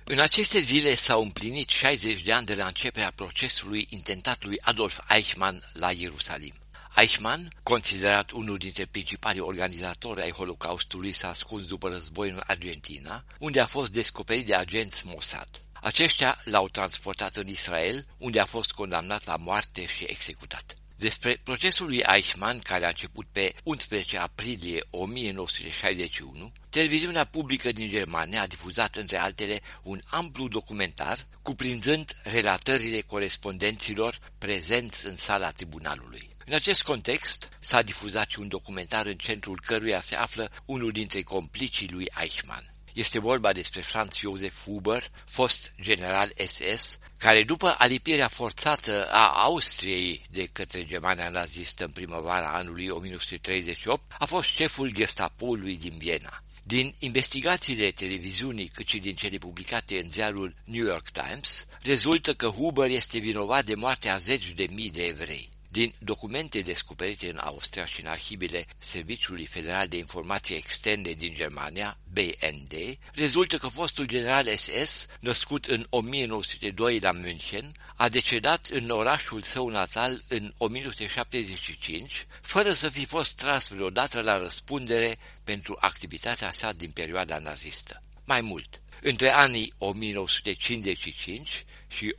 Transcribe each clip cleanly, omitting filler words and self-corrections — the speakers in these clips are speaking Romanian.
În aceste zile s-au împlinit 60 de ani de la începerea procesului intentat lui Adolf Eichmann la Ierusalim. Eichmann, considerat unul dintre principalii organizatori ai Holocaustului, s-a ascuns după război în Argentina, unde a fost descoperit de agenți Mossad. Aceștia l-au transportat în Israel, unde a fost condamnat la moarte și executat. Despre procesul lui Eichmann, care a început pe 11 aprilie 1961, televiziunea publică din Germania a difuzat, între altele, un amplu documentar cuprinzând relatările corespondenților prezenți în sala tribunalului. În acest context s-a difuzat și un documentar în centrul căruia se află unul dintre complicii lui Eichmann. Este vorba despre Franz Josef Huber, fost general SS, care după alipirea forțată a Austriei de către Germania nazistă în primăvara anului 1938, a fost șeful Gestapoului din Viena. Din investigațiile televiziunii, cât și din cele publicate în ziarul New York Times, rezultă că Huber este vinovat de moartea a zeci de mii de evrei. Din documente descoperite în Austria și în arhivele Serviciului Federal de Informații Externe din Germania, BND, rezultă că fostul general SS, născut în 1902 la München, a decedat în orașul său natal în 1975, fără să fi fost tras vreodată la răspundere pentru activitatea sa din perioada nazistă. Mai mult, între anii 1955 și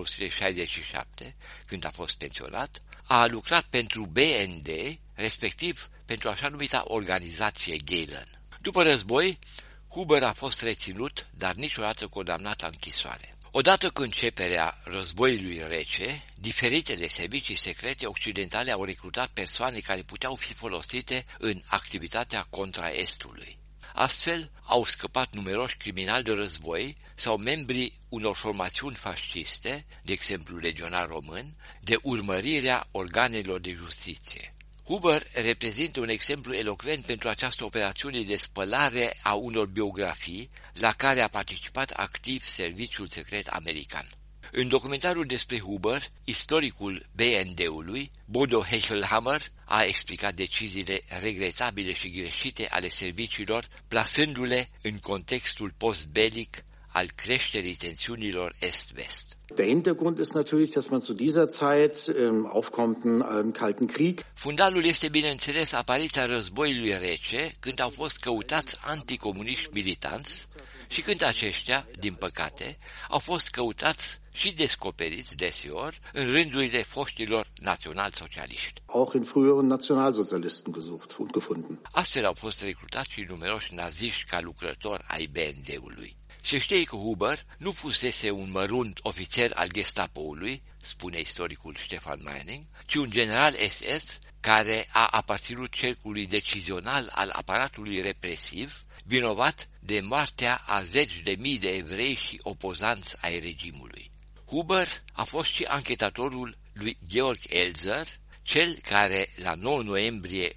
1967, când a fost pensionat, a lucrat pentru BND, respectiv pentru așa numita organizație Gehlen. După război, Huber a fost reținut, dar niciodată condamnat la închisoare. Odată cu începerea războiului rece, diferitele servicii secrete occidentale au recrutat persoane care puteau fi folosite în activitatea contra Estului. Astfel, au scăpat numeroși criminali de război sau membrii unor formațiuni fasciste, de exemplu legionar român, de urmărirea organelor de justiție. Huber reprezintă un exemplu elocvent pentru această operațiune de spălare a unor biografii la care a participat activ serviciul secret american. În documentarul despre Huber, istoricul BND-ului, Bodo Hechelhammer, a explicat deciziile regretabile și greșite ale serviciilor, plasându-le în contextul post-belic al creșterii tensiunilor est-vest. Der Hintergrund ist natürlich, dass man zu dieser Zeit im aufkommenden Kalten Krieg. Fundalul este, bineînțeles, apariția războiului rece, când au fost căutați anticomuniști militanți și când aceștia, din păcate, au fost căutați și descoperiți deseori în rândurile foștilor național-socialiști. Auch in früheren Nationalsozialisten gesucht und gefunden. Astfel au fost recrutați și numeroși naziști ca lucrători ai BND-ului. Se știe că Huber nu fusese un mărunt ofițer al Gestapoului, spune istoricul Stefan Meining, ci un general SS care a aparținut cercului decizional al aparatului represiv, vinovat de moartea a zeci de mii de evrei și opozanți ai regimului. Huber a fost și anchetatorul lui Georg Elzer, cel care, la 9 noiembrie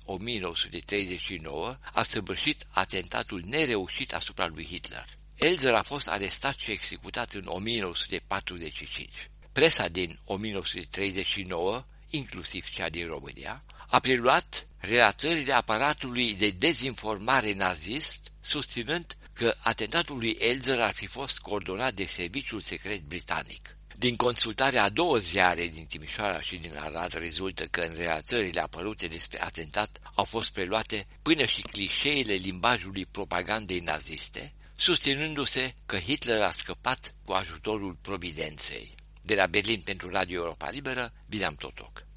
1939, a săvârșit atentatul nereușit asupra lui Hitler. Elzer a fost arestat și executat în 1945. Presa din 1939, inclusiv cea din România, a preluat relatările aparatului de dezinformare nazist, susținând că atentatul lui Elzer ar fi fost coordonat de serviciul secret britanic. Din consultarea a două ziare din Timișoara și din Arad rezultă că în relatările apărute despre atentat au fost preluate până și clișeele limbajului propagandei naziste, susținându-se că Hitler a scăpat cu ajutorul providenței. De la Berlin pentru Radio Europa Liberă, Bileam Totoc.